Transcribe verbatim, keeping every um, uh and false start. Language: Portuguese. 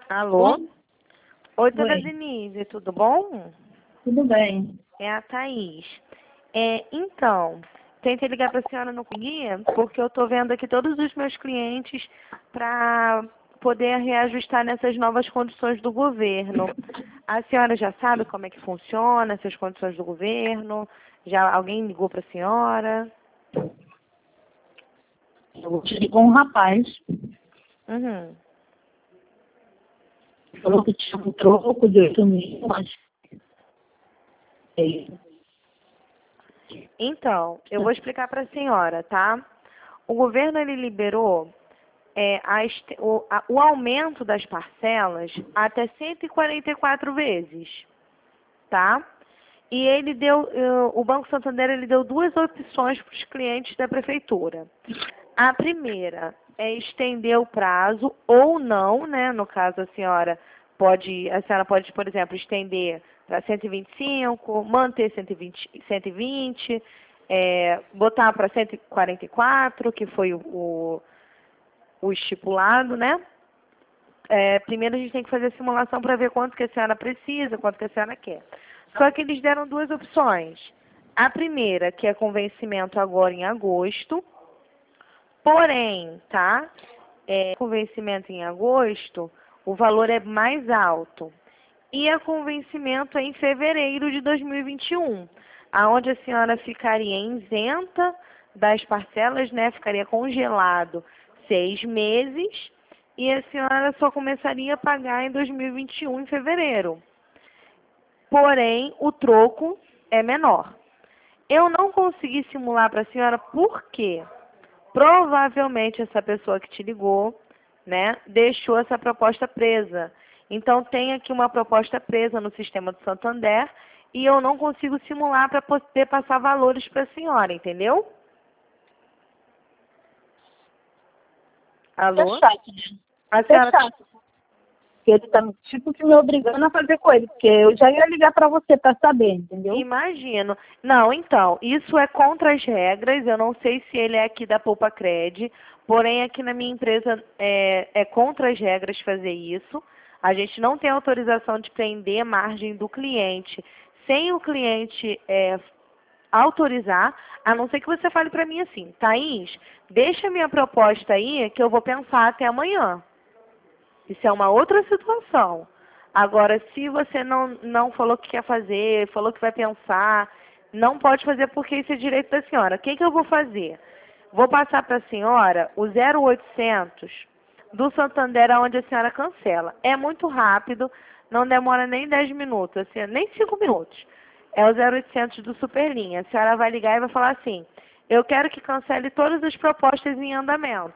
Alô? Oi? Oi, dona Oi, Denise, tudo bom? tudo bem. É a Thaís. É, então, tentei ligar para a senhora não conseguia, porque eu estou vendo aqui todos os meus clientes para poder reajustar nessas novas condições do governo. A senhora já sabe como é que funciona essas condições do governo? Já alguém ligou para a senhora? Eu te ligou um rapaz, Uhum. falou que tinha um troco de oito mil, mas é, Então, eu vou explicar para a senhora, tá? O governo ele liberou é, a este- o, a- o aumento das parcelas até cento e quarenta e quatro vezes, tá? E ele deu, eh, o Banco Santander ele deu duas opções para os clientes da prefeitura. A primeira é estender o prazo ou não, né? No caso a senhora pode, a senhora pode, por exemplo, estender para cento e vinte e cinco, manter cento e vinte, cento e vinte, é, botar para cento e quarenta e quatro, que foi o, o o estipulado, né? É, primeiro a gente tem que fazer a simulação para ver quanto que a senhora precisa, quanto que a senhora quer. Só que eles deram duas opções. A primeira, que é com vencimento agora em agosto, porém, tá? É, com vencimento em agosto, o valor é mais alto. E a com vencimento é em fevereiro de dois mil e vinte e um, aonde a senhora ficaria isenta das parcelas, né? Ficaria congelado seis meses e a senhora só começaria a pagar em dois mil e vinte e um, em fevereiro. Porém, o troco é menor. Eu não consegui simular para a senhora por quê? Provavelmente essa pessoa que te ligou, né, deixou essa proposta presa. Então tem aqui uma proposta presa no sistema do Santander e eu não consigo simular para poder passar valores para a senhora, entendeu? é Alô? chato, né? A É senhora chato. Porque ele tá tipo que me obrigando a fazer coisa, porque eu já ia ligar para você para saber, entendeu? imagino. Não, então, isso é contra as regras. Eu não sei se ele é aqui da Poupa Cred, porém aqui na minha empresa é, é contra as regras fazer isso. A gente não tem autorização de prender margem do cliente sem o cliente é, autorizar, a não ser que você fale para mim assim, Thaís, deixa a minha proposta aí que eu vou pensar até amanhã. Isso é uma outra situação. Agora, se você não, não falou que quer fazer, falou que vai pensar, não pode fazer porque isso é direito da senhora. O que, que eu vou fazer? Vou passar para a senhora o zero oitocentos do Santander, onde a senhora cancela. É muito rápido, não demora nem dez minutos, assim, nem cinco minutos. É o zero oitocentos do Superlinha. A senhora vai ligar e vai falar assim, eu quero que cancele todas as propostas em andamento.